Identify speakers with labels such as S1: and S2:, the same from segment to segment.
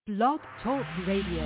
S1: Blog Talk Radio.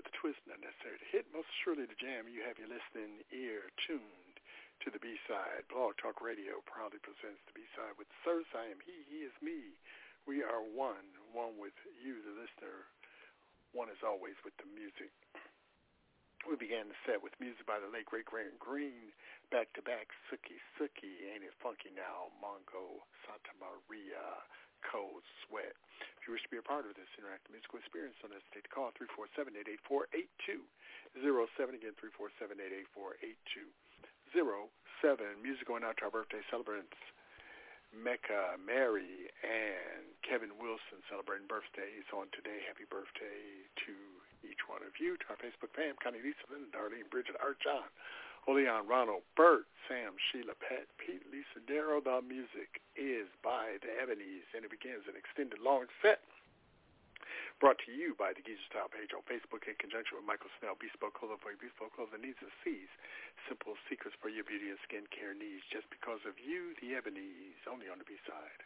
S1: with a twist not necessary to hit, most surely to jam. You have your listening ear tuned to the B-side. Blog Talk Radio proudly presents the B-side with Sirs. I am he is me. We are one with you, the listener, one as always with the music. We began the set with music by the late great Grant Green, back-to-back, Sookie, Ain't It Funky Now, Mongo, Santa Maria, Cold Sweat. If you wish to be a part of this interactive musical experience, don't hesitate to call 347-884-8207. Again, 347-884-8207. Music going out to our birthday celebrants, Mecca, Mary, and Kevin Wilson celebrating birthdays on today. Happy birthday to each one of you. To our Facebook fam, Connie, Lisa, Linda, Darlene, Bridget, Art, John, Oleon, Ronald, Bert, Sam, Sheila, Pat, Pete, Lisa, Darryl. The music is by the Ebonies, and it begins an extended long set brought to you by the Geezer Style page on Facebook in conjunction with Michael Snell, Bespoke Clothing for your bespoke clothing needs and sees. Simple secrets for your beauty and skincare needs. Just because of you, the Ebonies, only on the B-side.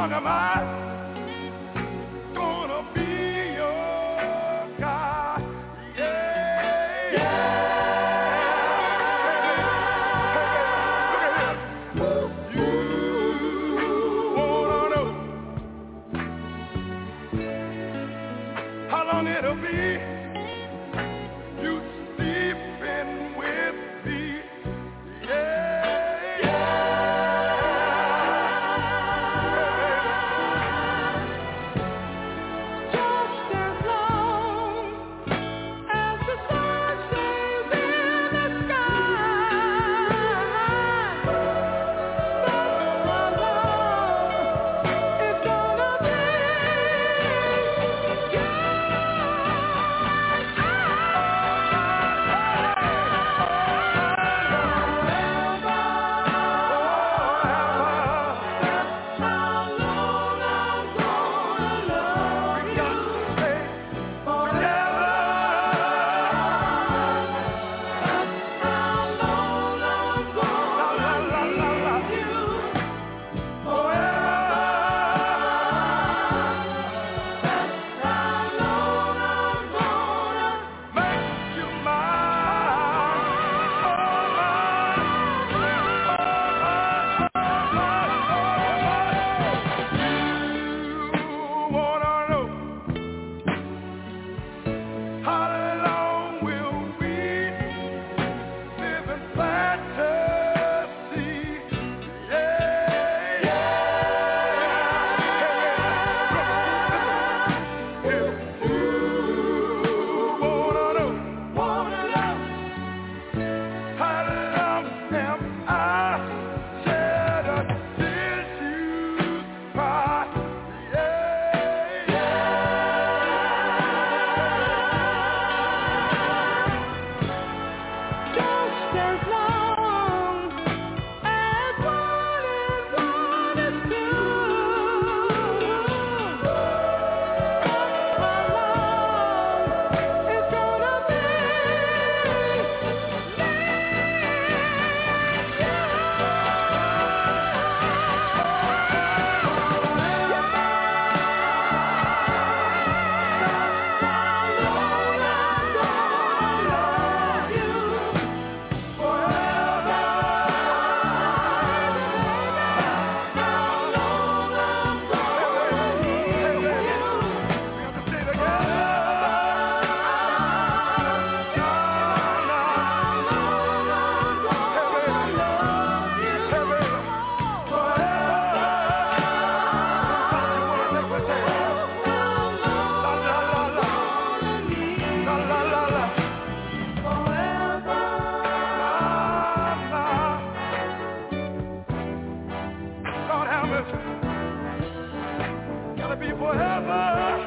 S1: long am I gonna be your guy? Yeah, yeah. You wanna know how long it'll be you sleeping with me? Yeah, just as long as the sun stays in the sky. That's how long it's gonna be. Gotta be forever.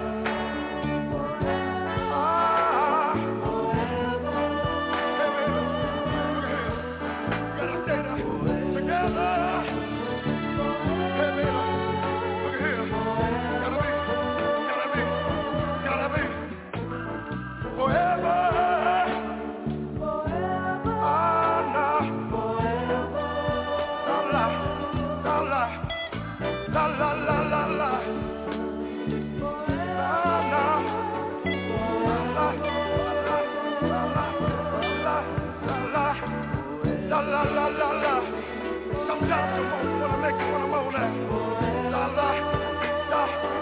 S1: Sometimes you wanna make you wanna moan that. La la la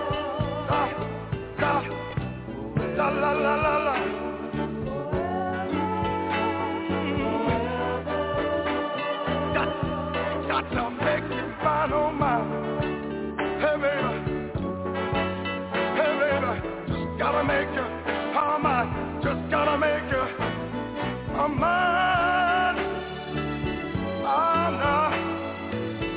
S1: la la la la la la. Got to make you find on my. Hey baby, just gotta make you how mine. Just gotta make you mine.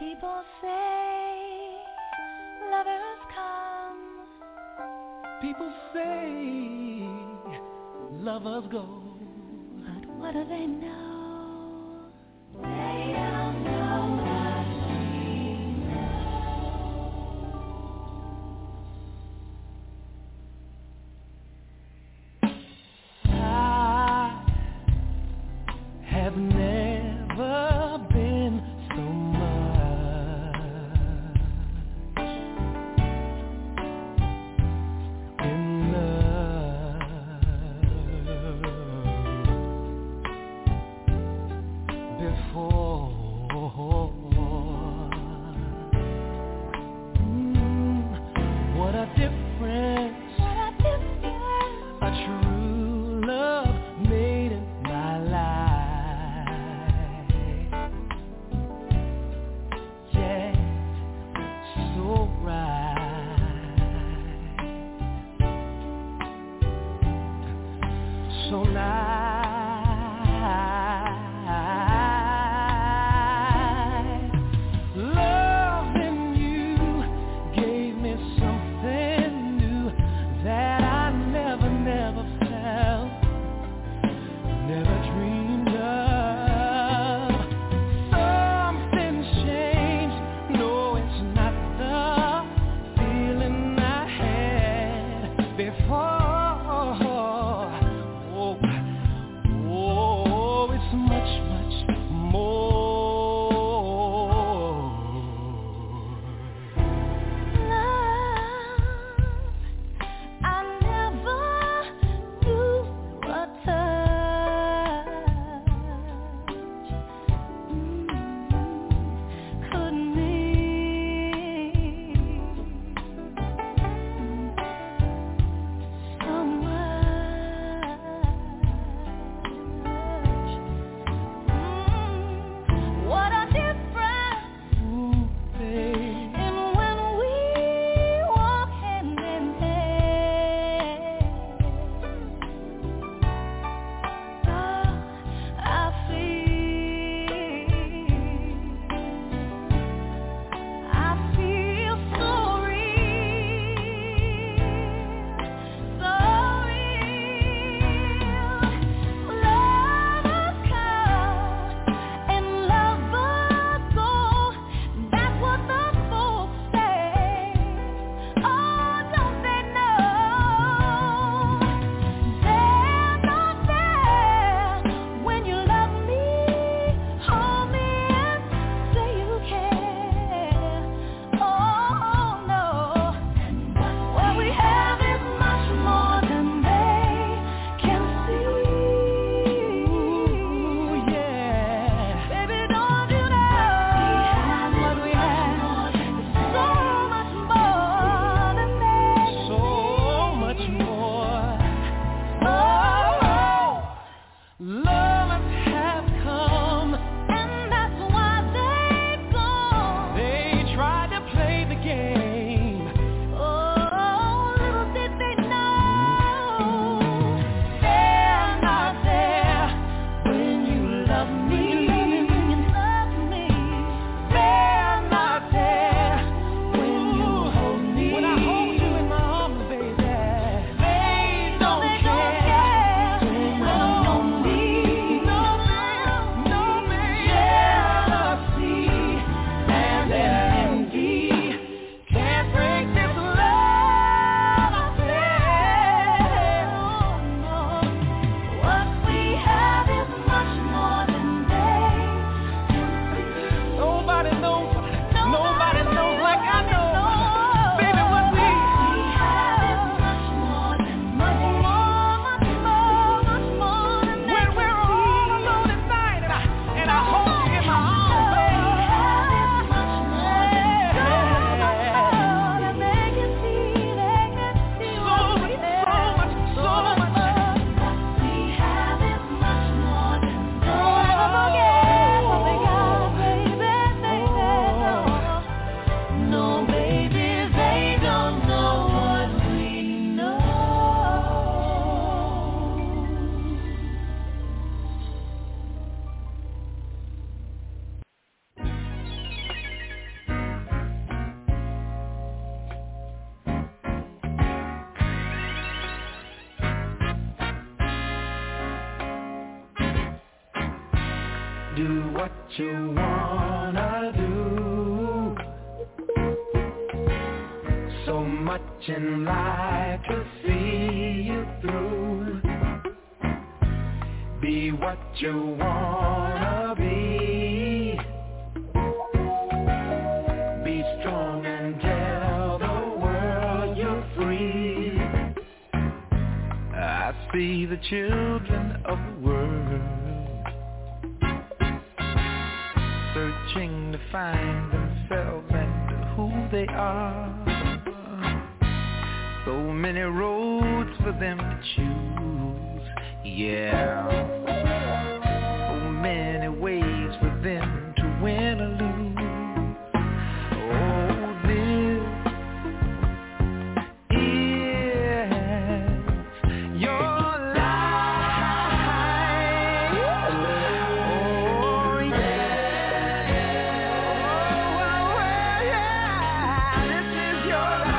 S2: People say lovers come.
S3: People say lovers go.
S2: But what do they know? They don't know what we know.
S3: I have never been so much in love before. What a difference a true love made in my life. Yeah, so right. So nice. Loving you gave me something new that I never felt, never dreamed of. Something's changed. No, it's not the feeling I had before. Oh, do what you wanna do. So much in life to see you through. Be what you wanna be. Be strong and tell the world you're free. I see the children of the world searching to find themselves and who they are. So many roads for them to choose, yeah. So many ways for them to win or lose. Oh, this is your life. Oh, yeah. Oh, yeah. This is your life.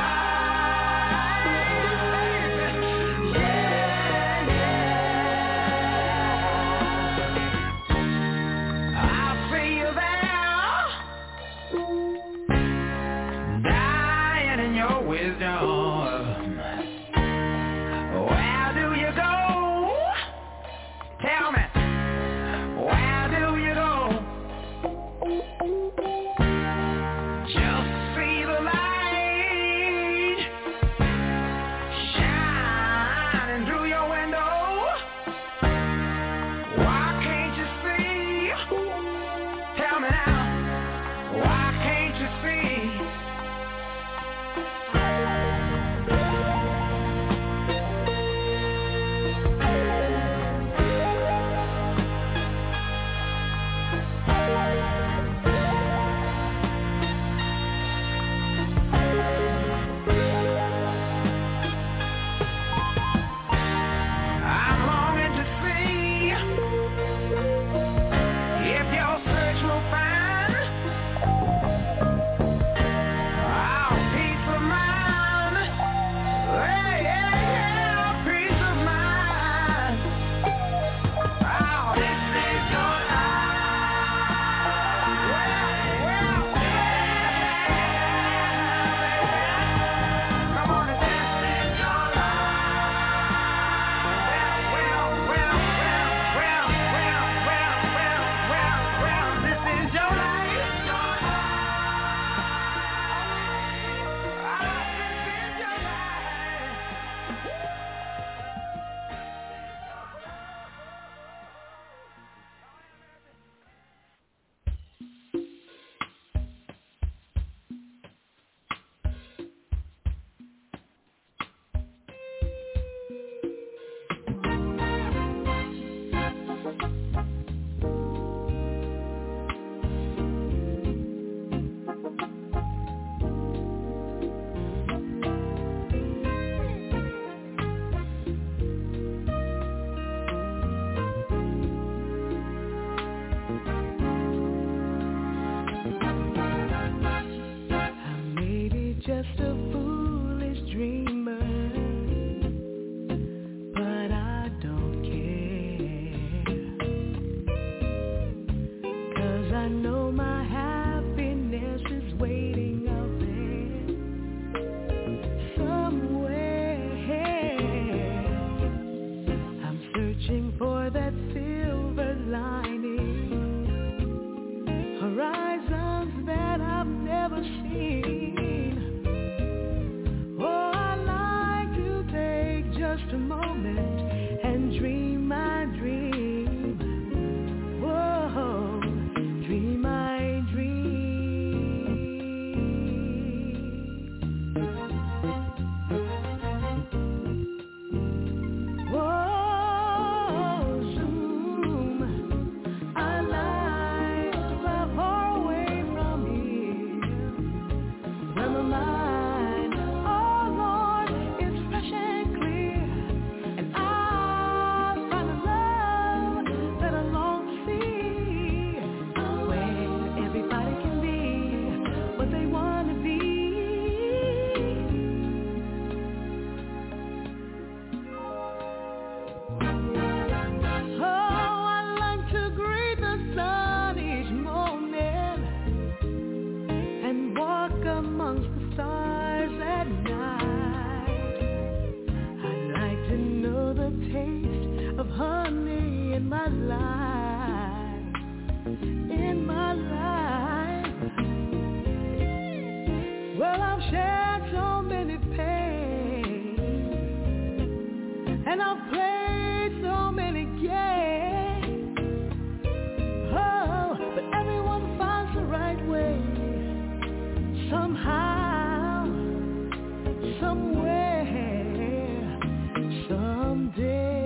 S4: Just a foolish dreamer, but I don't care, 'cause I know my happiness is waiting out there somewhere. I'm searching for that silver lining, horizons that I've never seen. Just a moment and dream my dream. Whoa, dream my dream. Whoa, zoom. in my life, in my life. Well, I've shared so many pains, and I've played so many games. Oh, but everyone finds the right way, somehow, somewhere, someday.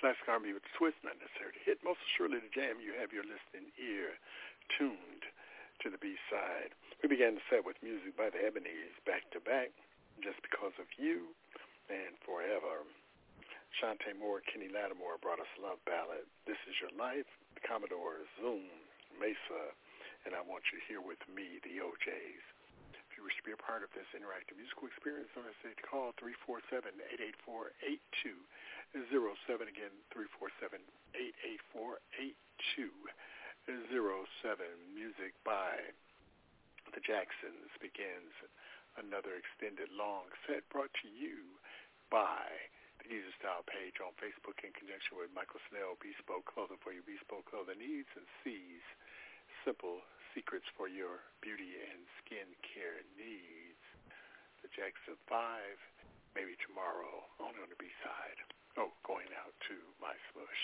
S1: Classic R&B with twist, not necessarily to hit. Most assuredly to jam. You have your listening ear tuned to the B-side. We began the set with music by the Ebonies, Back to Back, Just Because of You, and Forever. Shantae Moore, Kenny Lattimore brought us Love Ballad, This Is Your Life, the Commodores, Zoom, Mesa, and I Want You Here With Me, the OJs. If you wish to be a part of this interactive musical experience, don't hesitate to call 347-884-8207. Again, 347-884-8207. Music by the Jacksons begins another extended long set brought to you by the Geezer Style page on Facebook in conjunction with Michael Snell, Bespoke Clothing for your bespoke clothing needs, and C's Simple Secrets for your beauty and skin care needs. The Jackson 5, maybe tomorrow, only on the B-side. Oh, going out to My Smush.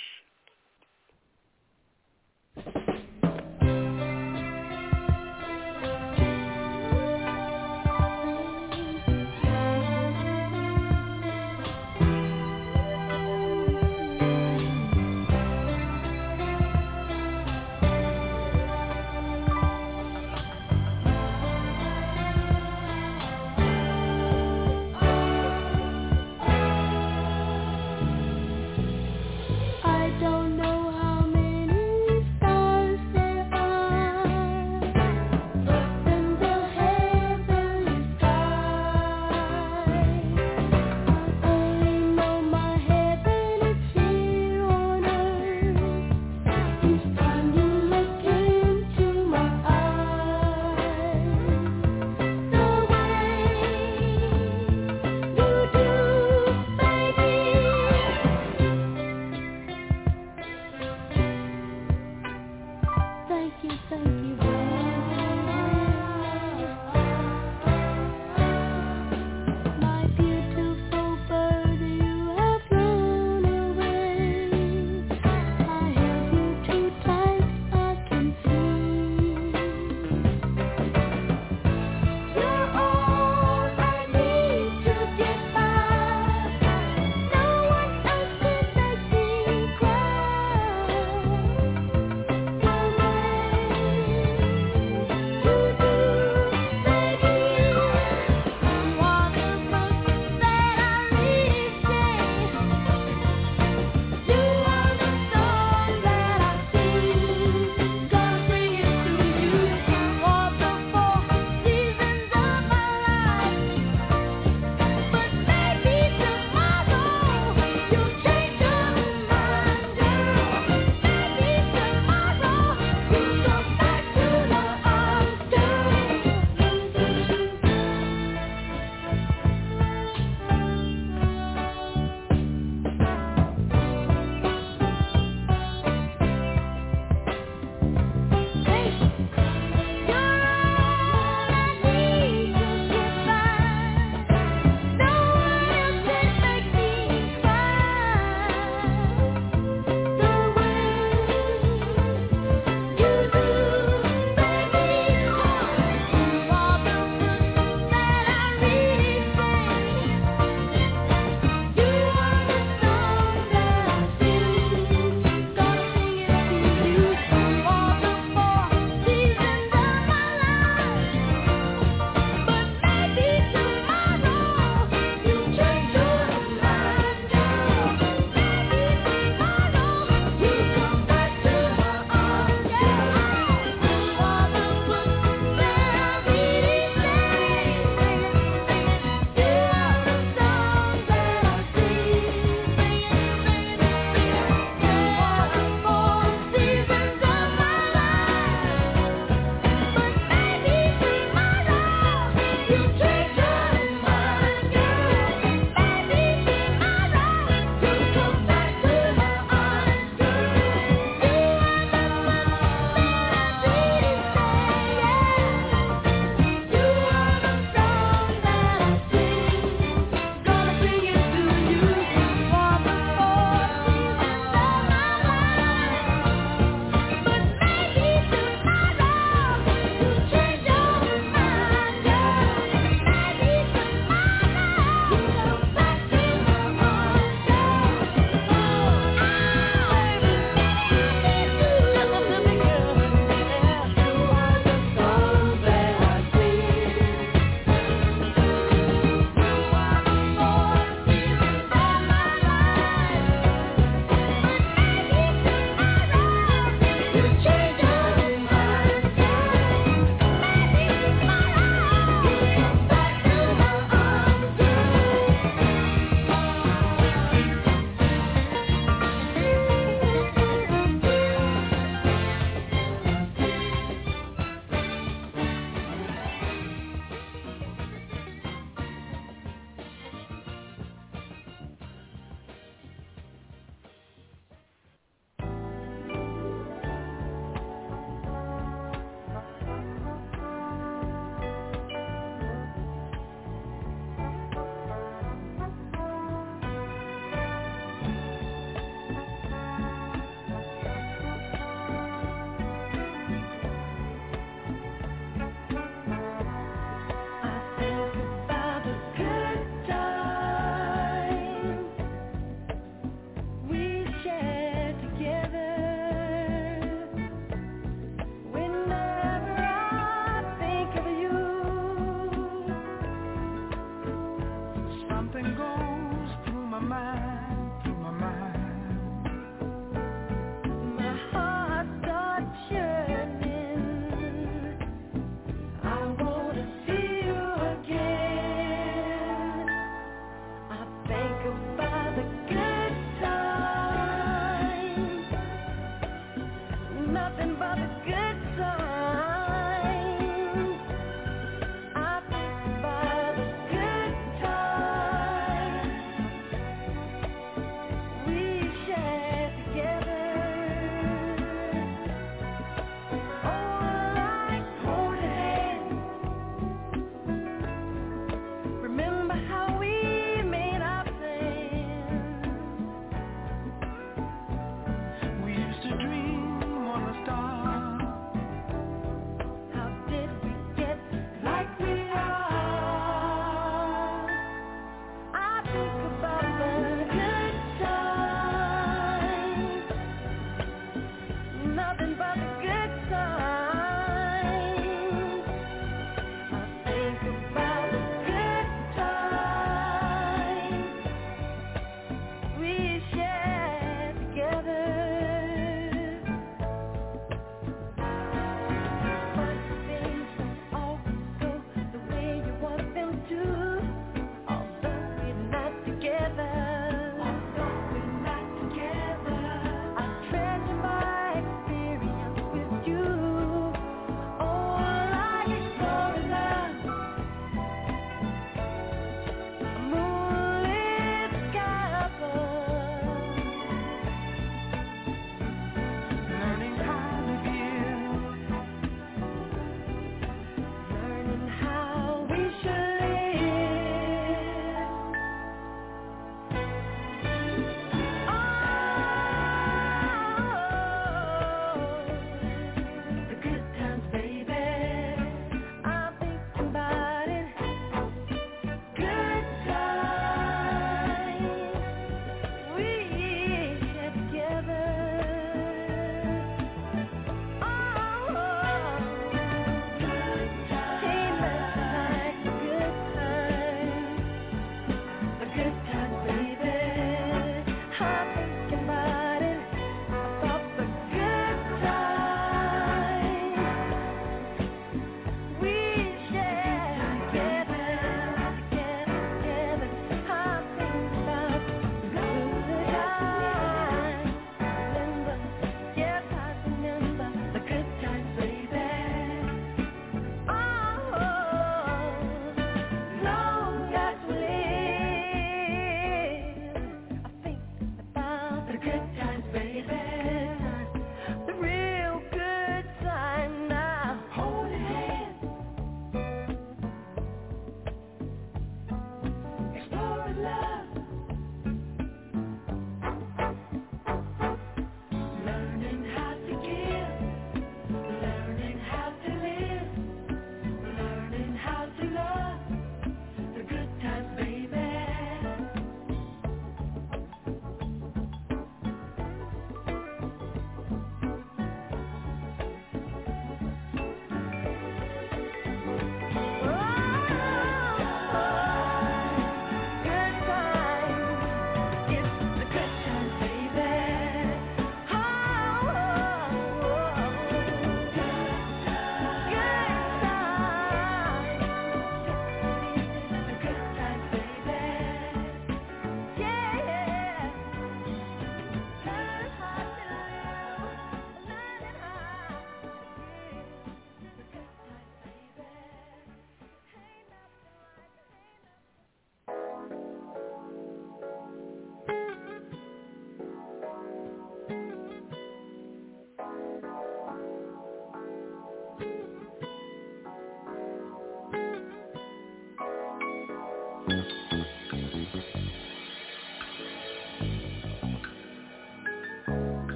S2: I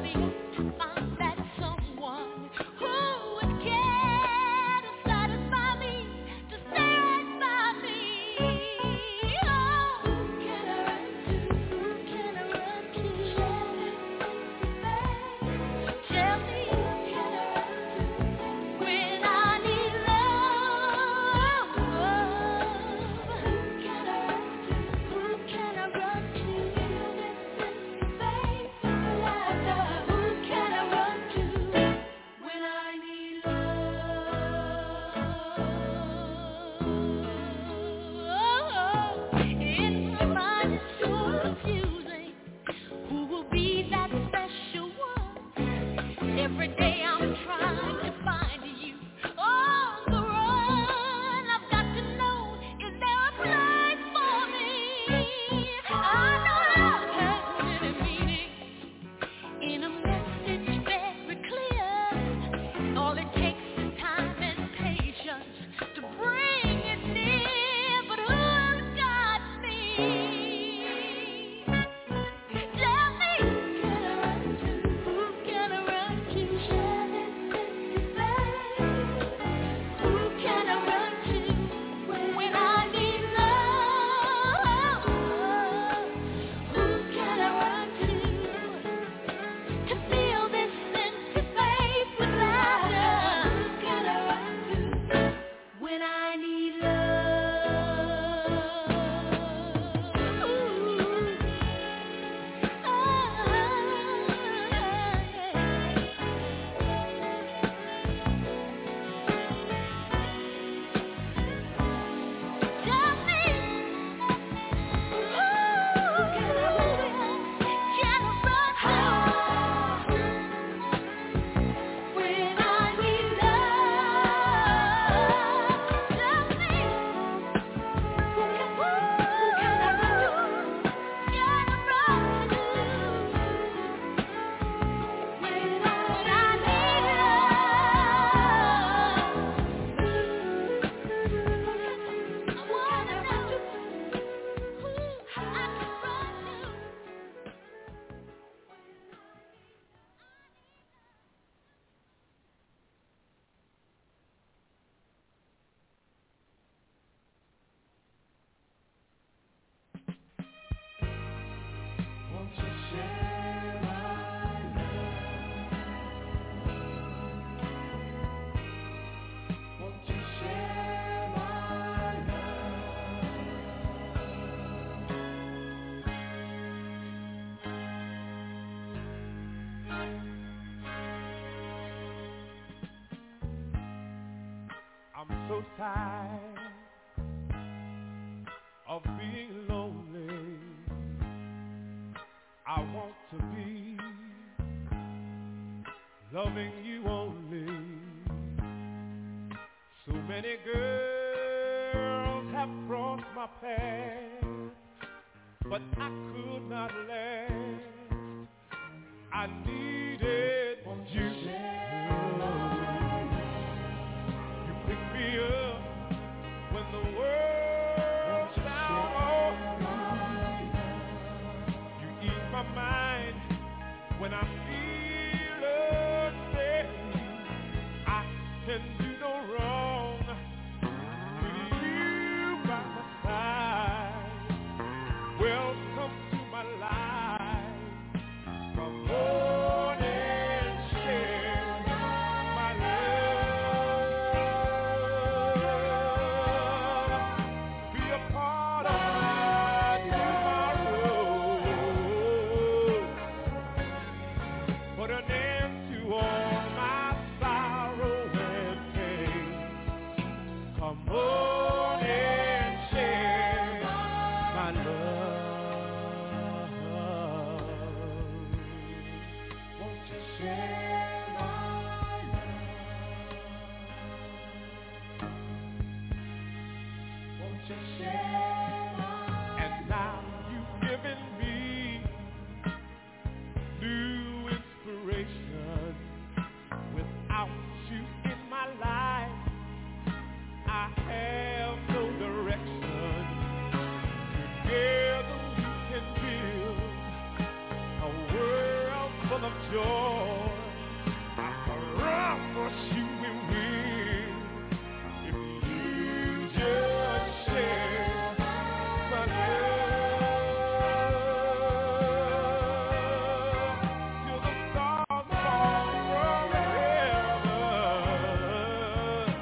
S5: so tired of being lonely. I want to be loving you only. So many girls have crossed my path, but I could not last. I needed you. You pick me up when the world's down on me. You ease my mind when I feel unsteady. I can do no wrong with you by my side. Welcome to my life. Come on and share my love. Be a part of my tomorrow. Put an end to all my sorrow and pain. Come on and share my love. Won't you share my love? Won't you share my love? And now you've given me new inspiration. Without you in my life, I have no direction. Together we can build a world full of joy. I promise you it will. If you just share my love till the stars fall from heaven.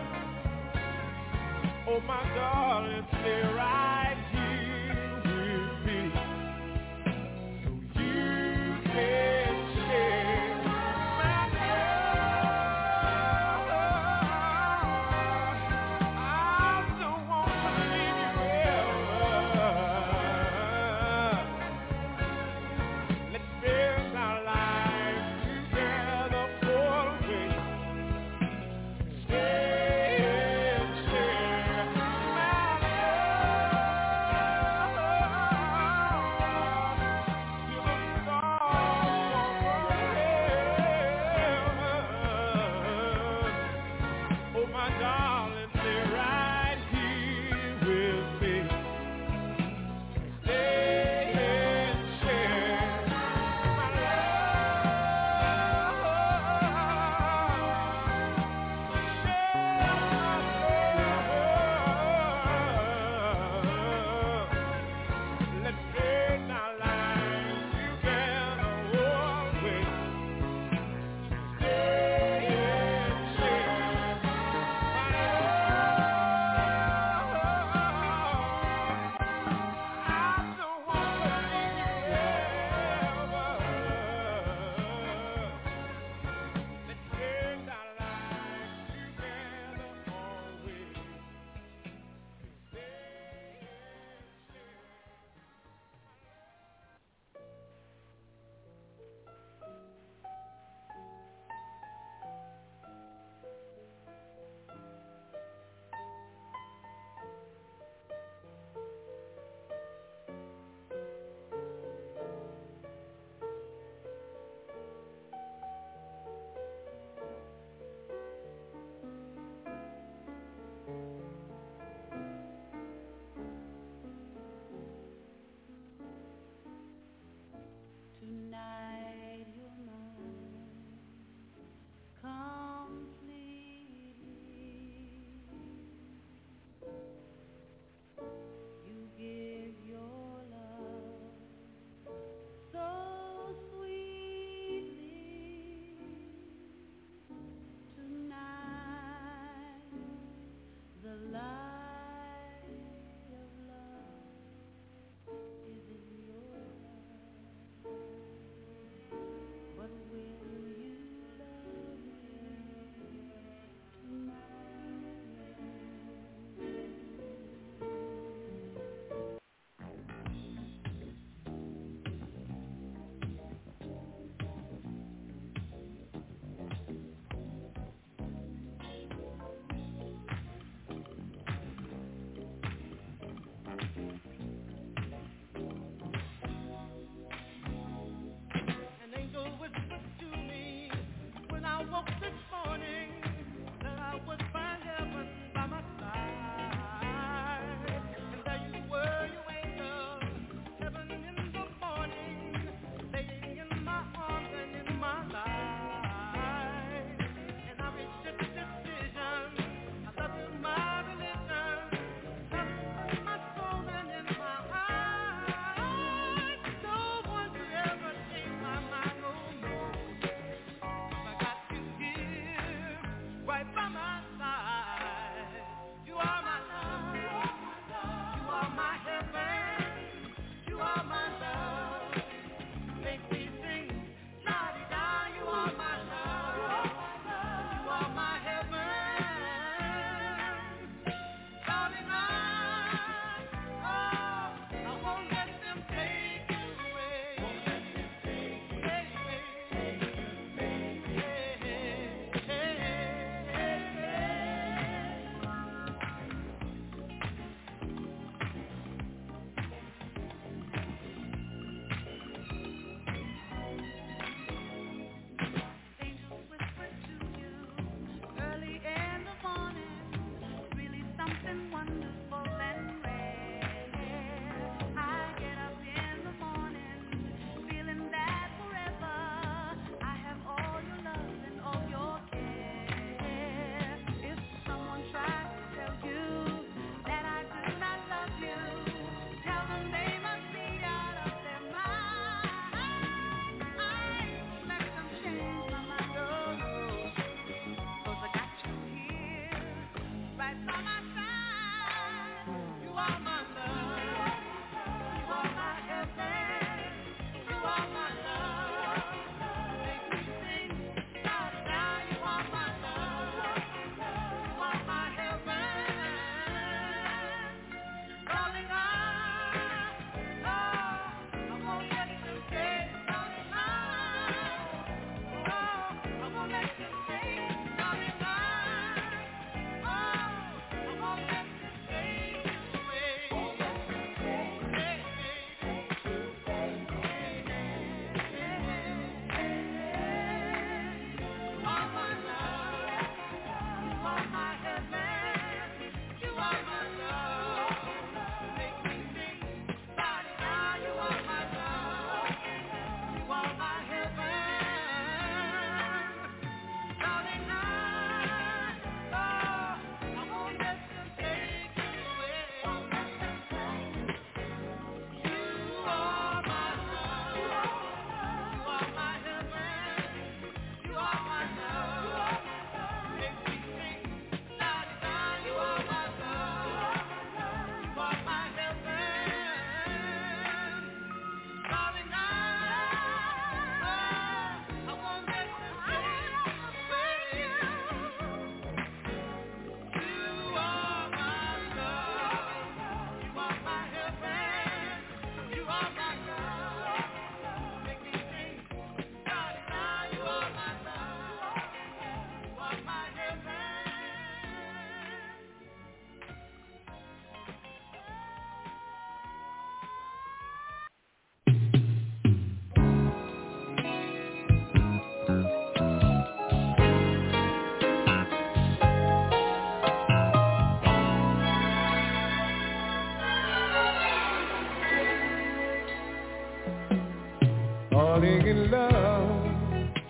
S5: Oh my darling, stay right here with me, so you can share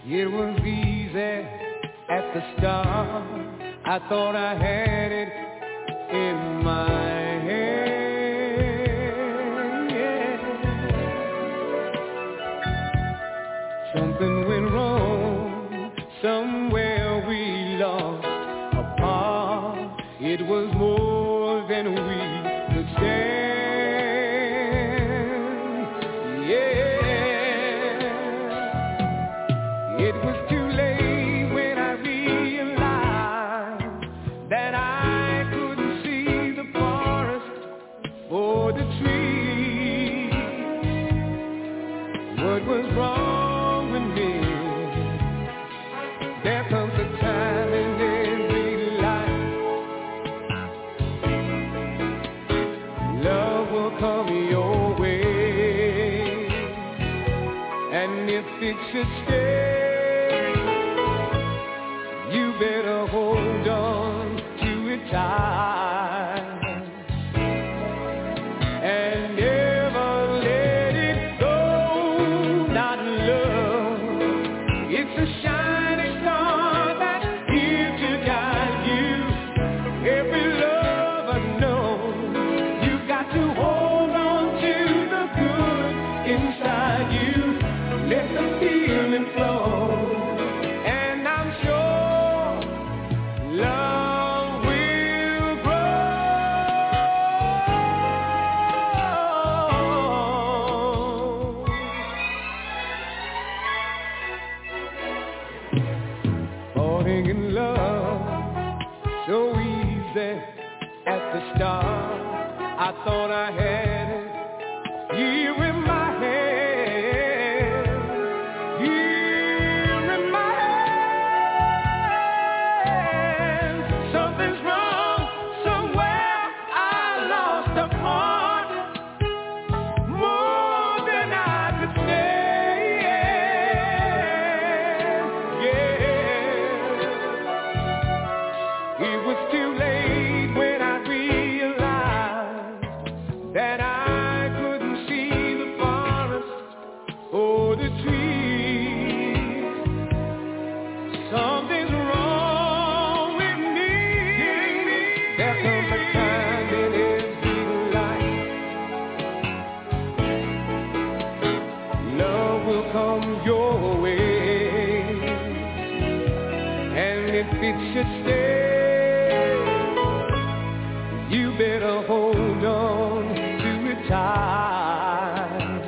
S3: It was easy at the start. I thought I had it in my hand, yeah. Something went wrong, somewhere we lost a part. It was more than we could stand, yeah. It was too late when I realized that I couldn't see the forest or the trees. What was wrong with me? There comes a time in every life, love will come your way, and if it should stay, you better hold on to it tight and never let it go. Not love, it's a shining star that's here to guide you. Every lover knows you got to hold on to the good inside you. Let the feeling flow. Love will grow. Falling in love, so easy at the start. I thought I had it here in my hand, here in my hand. Something's wrong somewhere. I lost a part, more than I could stand, yeah. It was too late when I realized that I couldn't see the forest or the trees. Something's wrong with me. There comes a time in every life, love will come your way, and if it should stay, you better hold on to it tight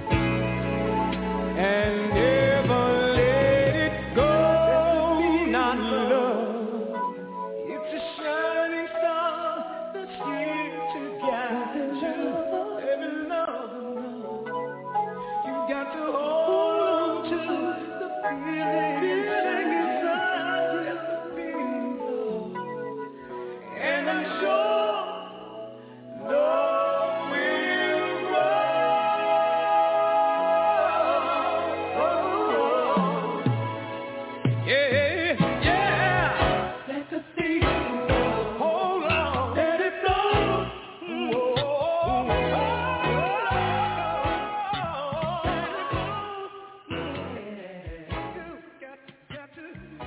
S3: and never let it go. Not love, it's a shining star that's here to guide you. Every love, you got to hold on to the feeling inside you. And I'm sure love will grow. Yeah, yeah. Let the feeling hold on. Let it flow. Whoa. Let it flow. Yeah. Got to.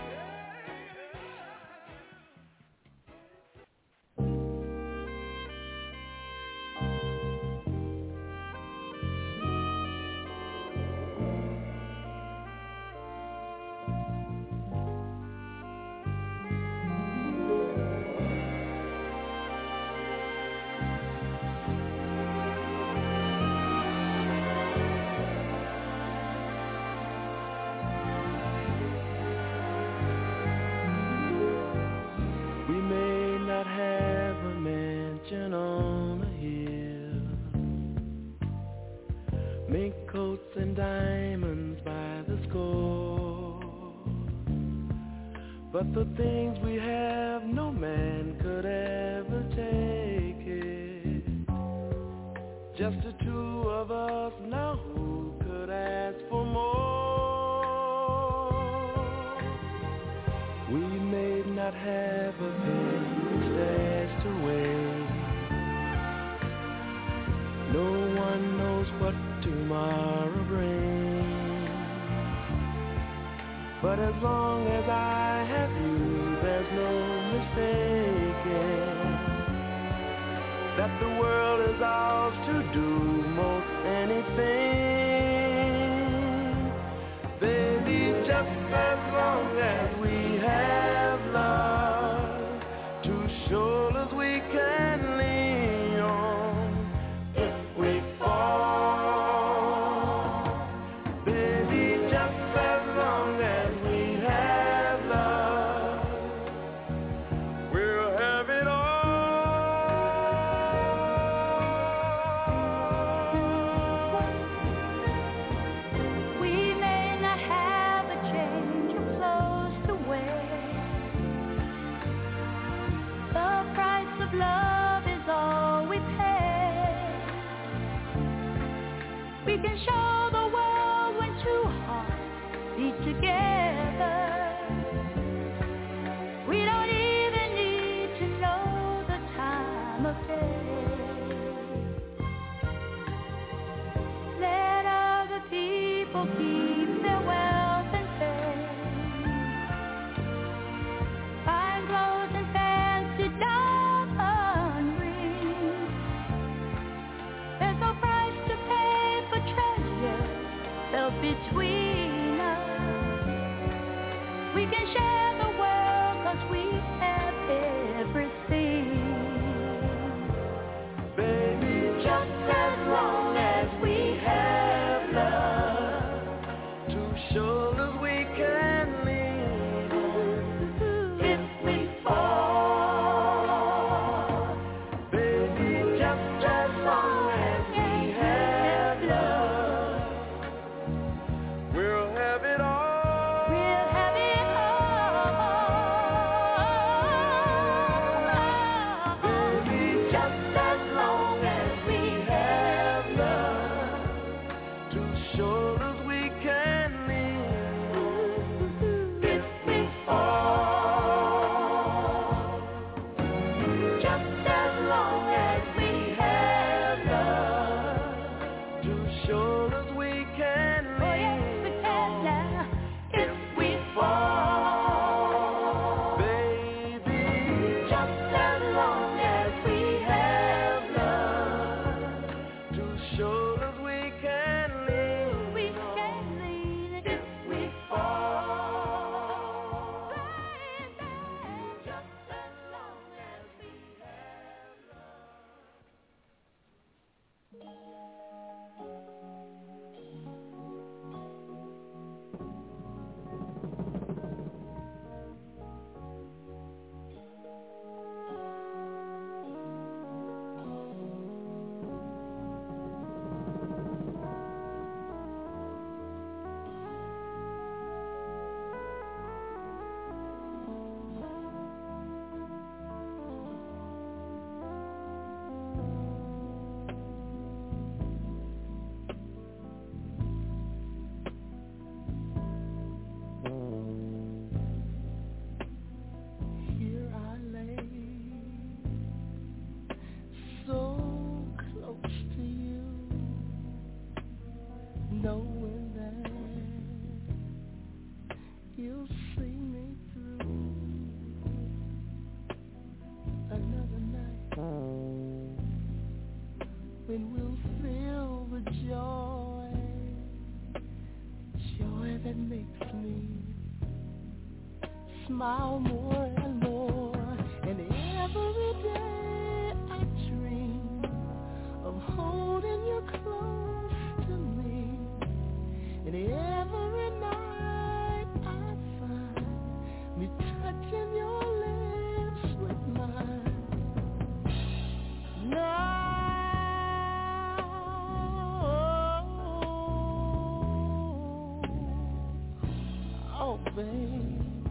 S6: We may not have a mansion on a hill, mink coats and diamonds by the score, but the things we have no man could ever take it. Just the two of us, now who could ask for more? We may not have a penny stashed away, no one knows what tomorrow brings, But as long as I have you, there's no mistaking that the world is ours to do most anything. Baby, just as long as we have love, two shoulders we can lean on if we fall. Baby, just as long as we have love, we'll have it all.
S2: We may not have a change of clothes to wear. The price of love is all we pay. We can show the world when two hearts beat together. We don't even need to know the time of day. Let other people keep their wealth and fame. Fine clothes and fancy diamond rings. There's no price to pay for treasure felt between us. We can share the world 'cause we have everything.
S6: Baby, just as long as we have love, two shoulders we can lean on if we fall. Baby, just as long as we have love, we'll have it all.
S2: We'll have it all.
S6: Baby, just as long as we have love, two shoulders we can lean on if we fall. Just as long as we have love, two shoulders we can
S2: Oh, yes, we
S6: lean
S2: can
S6: on
S2: now.
S6: if we fall. Baby, just as long as we have love, two shoulders we can lean
S2: We
S6: on
S2: can lean
S6: if we fall.
S2: just as long as we have
S6: Here I lay, so close to you, knowing that you'll see me through another night when we'll feel the joy that makes me smile more and more. And every day I dream of holding you close to me. And every night I find me touching your lips with mine. Oh, babe.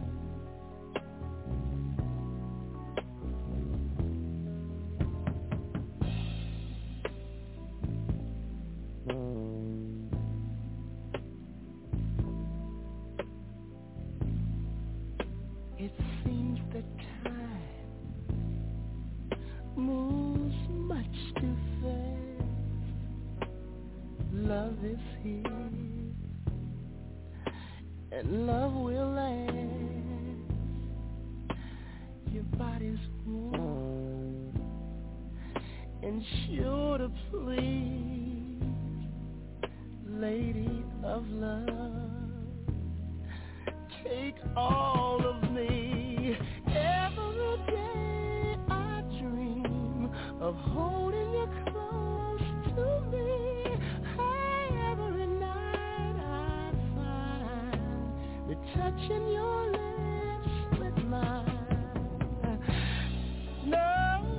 S6: It seems that time moves much too fast. Love is here and love will last. Your body's warm and sure to please, lady of love. Take all of me. Every day I dream of holding you close to me. Every night I find the touching your lips with mine. No,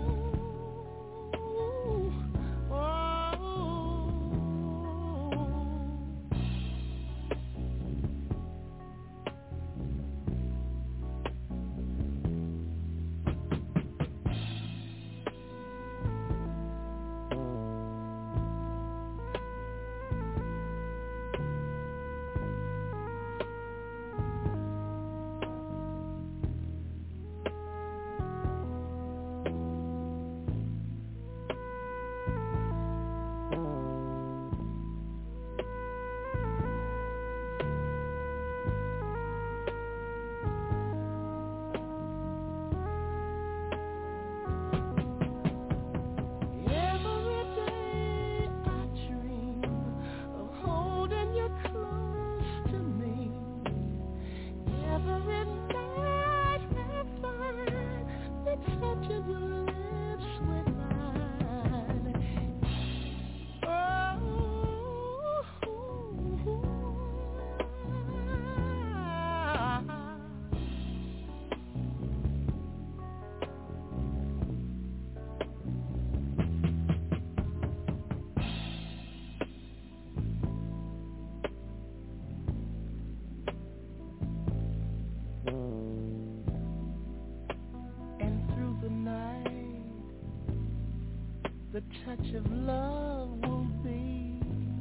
S6: the touch of love will be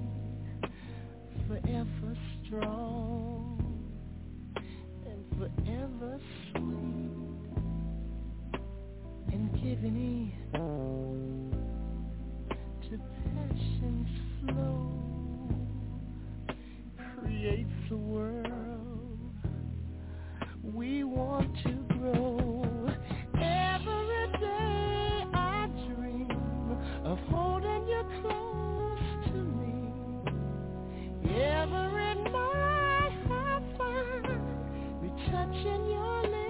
S6: forever strong and forever sweet, and giving in to passion's flow creates a world we want to grow. Every day I dream of holding you close to me. Every night I find me touching your lips.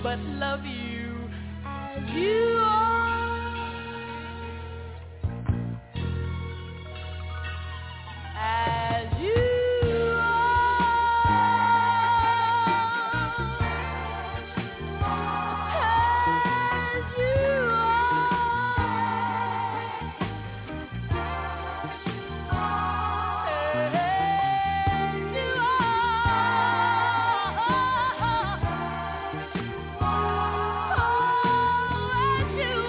S4: but love you as you are. As you you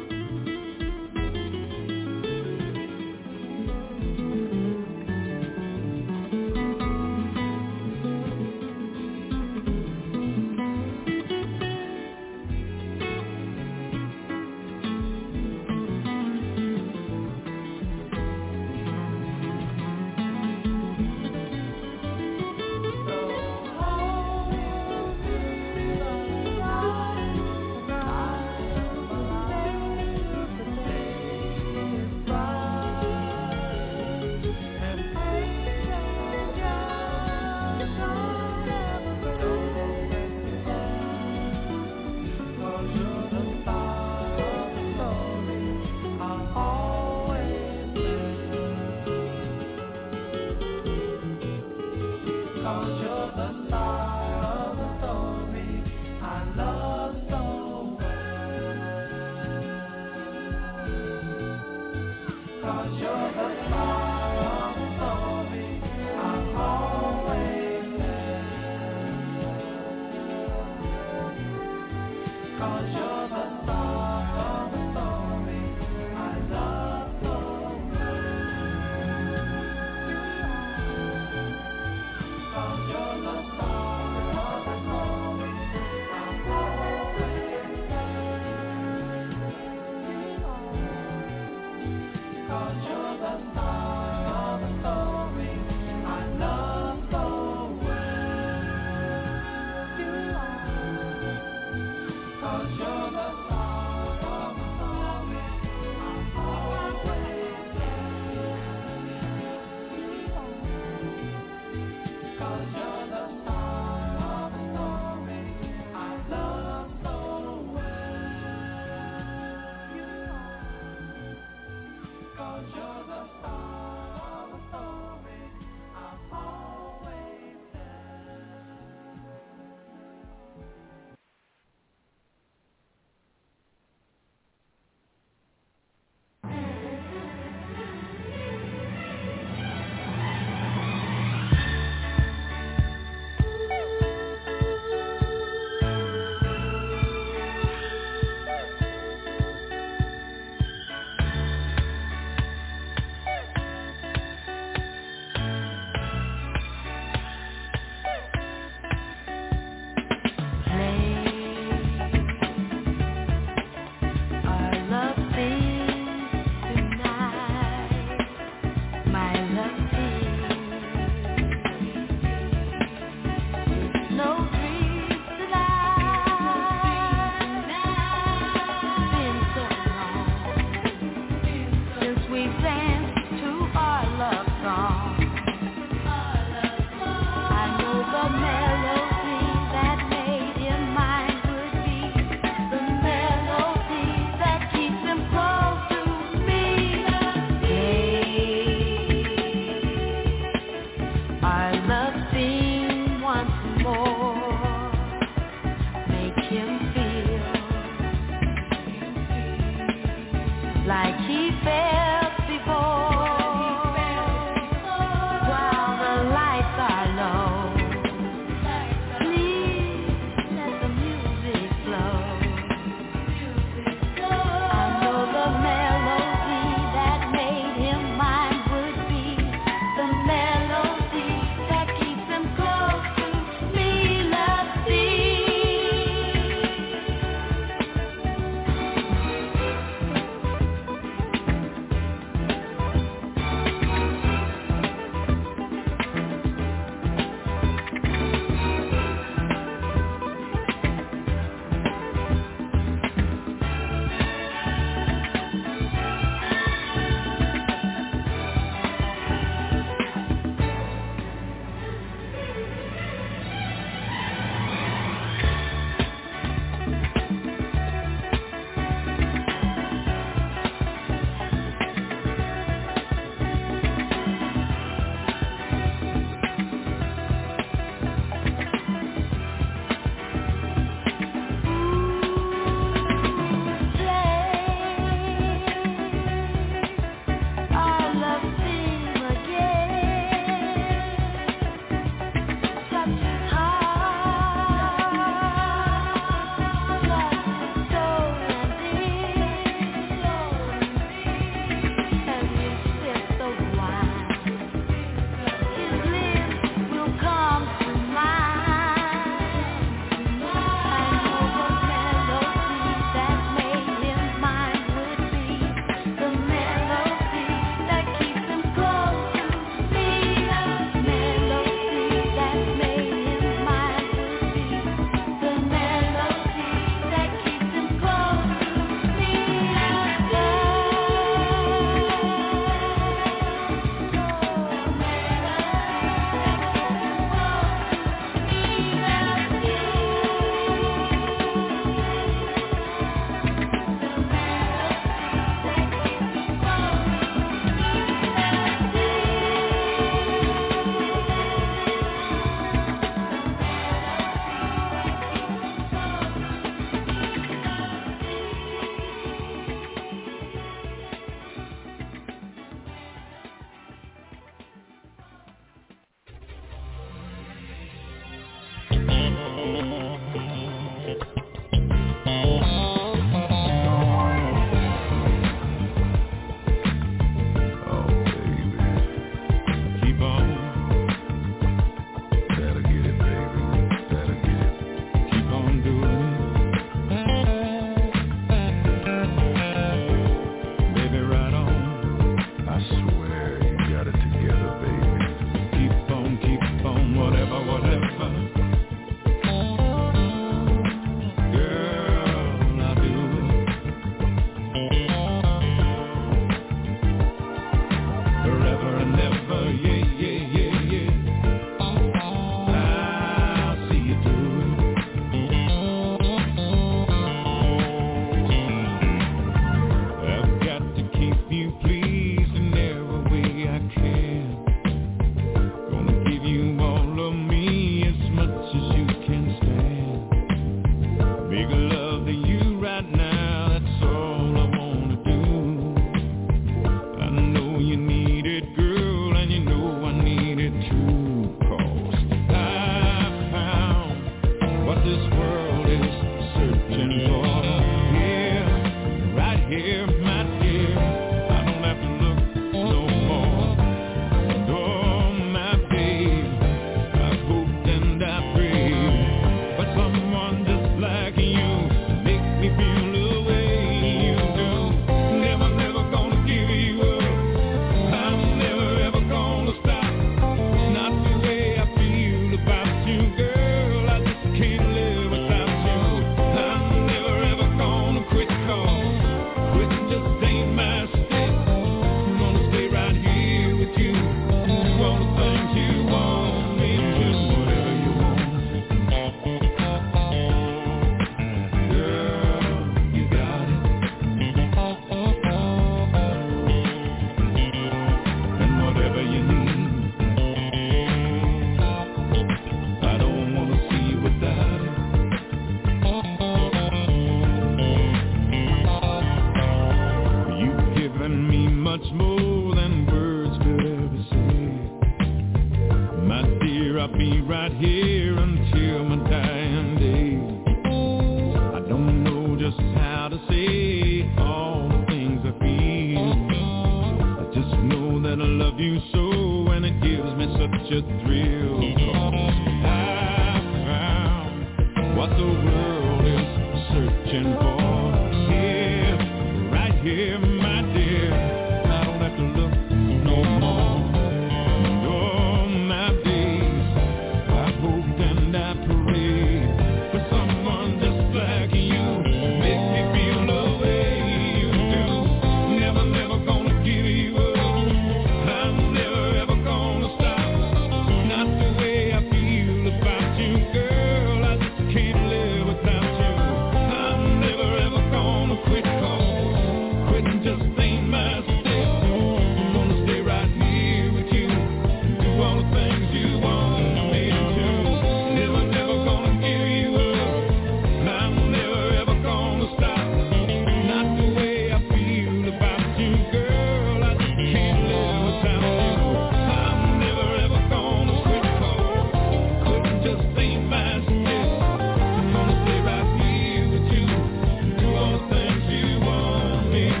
S3: be right here until my dying day. I don't know just how to say all the things I feel. I just know that I love you so, and it gives me such a thrill. I found what the world is searching for. Here, right here, my dear. I don't have to look no more. All my days I hoped and I prayed for someone just like you. Make me feel the way you do. Never, never gonna give you up. I'm never ever gonna stop. Not the way I feel about you, girl. I just can't live without you. I'm never ever gonna quit, 'cause quitting just ain't my step. I'm gonna stay right here with you and do all the things you want me to. Never, never gonna give you up. I'm never ever gonna stop. Not the way I feel about you, girl. I just can't live without you. I'm never ever gonna quit, 'cause quitting just ain't my step. I'm gonna stay right here with you and do all the things you want me to.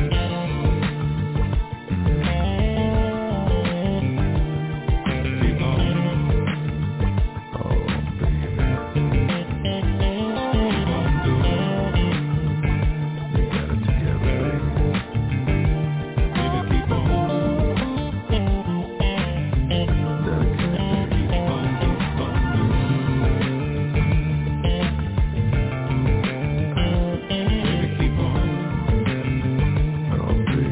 S3: Keep on. Oh, baby. Keep on doing. We got it together, baby. Baby, keep on. Dedicated. Keep on doing. Baby, keep on. Oh, baby.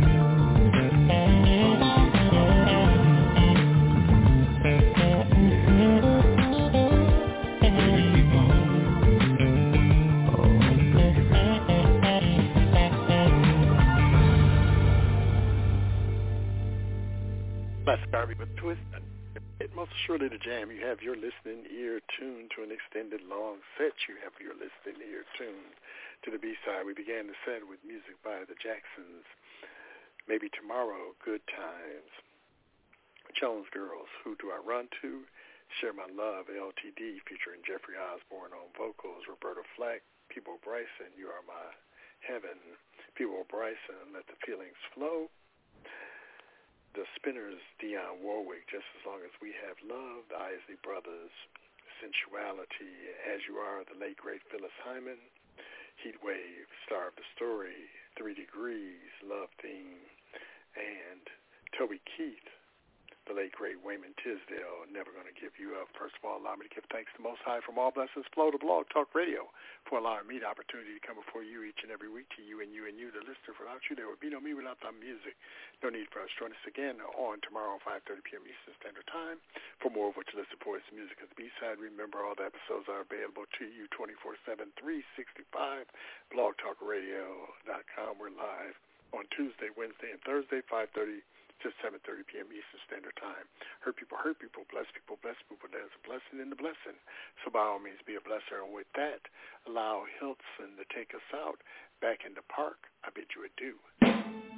S1: That's Garvey with Twist. Most assuredly the jam. You have your listening ear tuned to an extended long set. You have your listening ear tuned to the B-side. We began the set with music by the Jacksons. Maybe Tomorrow, Good Times. Jones Girls, Who Do I Run To? Share My Love, LTD, featuring Jeffrey Osborne on vocals. Roberta Flack, Peabo Bryson, You Are My Heaven. Peabo Bryson, Let the Feelings Flow. The Spinners, Dionne Warwick, Just As Long As We Have Love. The Isley Brothers, Sensuality, As You Are, the late great Phyllis Hyman. Heat Wave, Star of the Story, 3 Degrees, Love Theme, and Toby Keith, the late great Wayman Tisdale, Never Gonna Give You Up. First of all, allow me to give thanks to Most High from all blessings flow to Blog Talk Radio for allowing me the opportunity to come before you each and every week, to you and you and you, the listener. Without you, there would be no me without the music. No need for us. Join us again on tomorrow, 5:30 p.m. Eastern Standard Time. For more of what you listen for is music at the B-side. Remember, all the episodes are available to you 24/7, 365, blogtalkradio.com. We're live on Tuesday, Wednesday, and Thursday, 5:30 to 7:30 p.m. Eastern Standard Time. Hurt people, bless people, bless people. There's a blessing in the blessing. So by all means, be a blesser. And with that, allow Hilton to take us out. Back in the park, I bid you adieu.